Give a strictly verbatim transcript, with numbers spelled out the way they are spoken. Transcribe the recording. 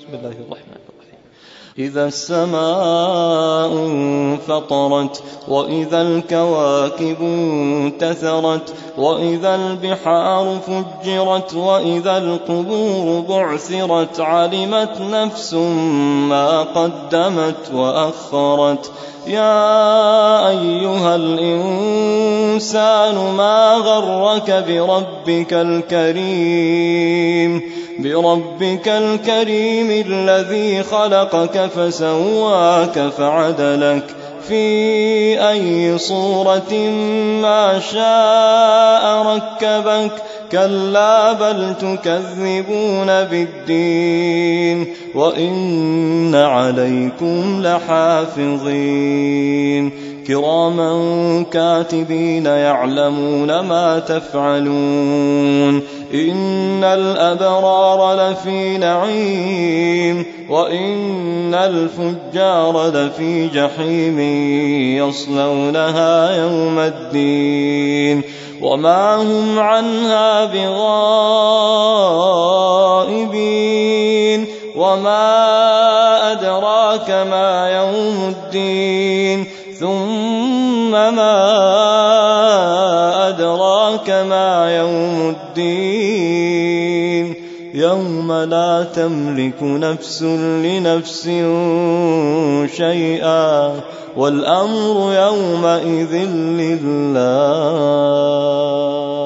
بسم الله الرحمن الرحيم. إذا السماء انفطرت وإذا الكواكب انتثرت وإذا البحار فجرت وإذا القبور بعثرت علمت نفس ما قدمت وأخرت. يا أيها الإنسان ما غرك بربك الكريم بربك الكريم الذي خلقك فسواك فعدلك في أي صورة ما شاء ركبك. كلا بل تكذبون بالدين وإن عليكم لحافظين كراما كاتبين يعلمون ما تفعلون. إن الأبرار لفي نعيم وإن الفجار لفي جحيم يصلونها يوم الدين وما هم عنها بغائبين. وما أدراك ما يوم الدين ثم ما أدراك ما يوم الدين يوم لا تملك نفس لنفس شيئا والأمر يومئذ لله.